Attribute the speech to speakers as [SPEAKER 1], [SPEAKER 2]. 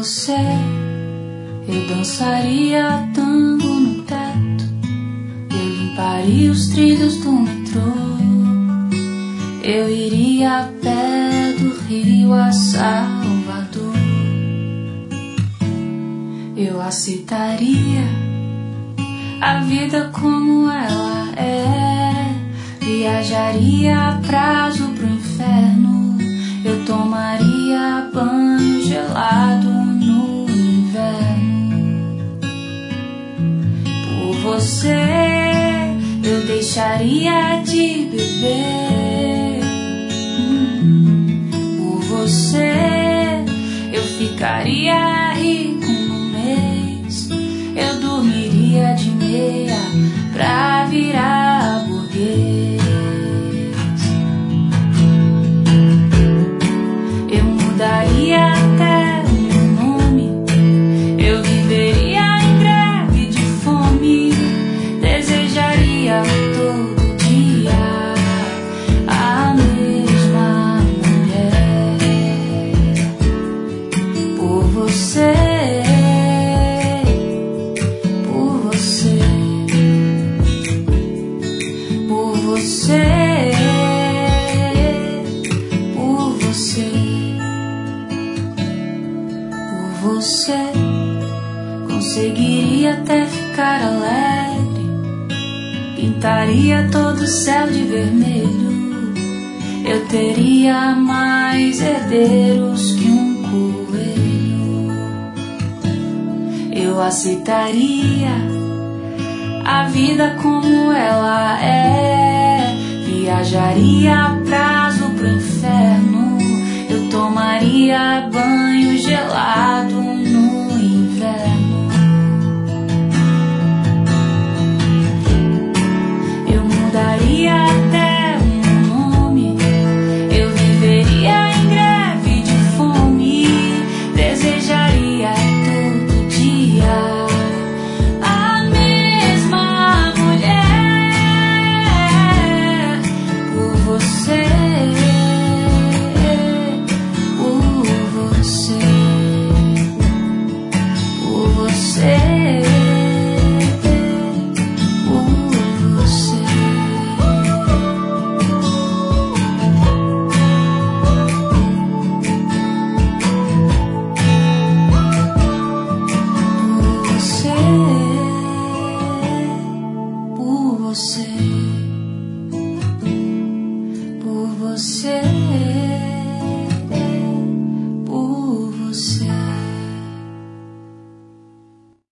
[SPEAKER 1] você eu dançaria tango no teto, eu limparia os trilhos do metrô, eu iria a pé do Rio a Salvador, eu aceitaria a vida como ela é, viajaria a prazo pro inferno, eu tomaria banho gelado no inverno. Por você eu deixaria de beber, por você eu ficaria rico no mês, eu dormiria de meia pra virar burguês. Eu mudaria até o meu nome, eu viveria em greve de fome, desejaria todo dia a mesma mulher. Por você, por você, por você, por você, por você, conseguiria até ficar alegre, pintaria todo o céu de vermelho, eu teria mais herdeiros que um coelho, eu aceitaria a vida como ela é, viajaria a prazo pro inferno, eu tomaria banho gelado no inverno. Eu mudaria até o meu nome, eu viveria em greve de fome, desejaria todo dia a mesma mulher. Por você, por você, por você, por você. Por você, por você, por você.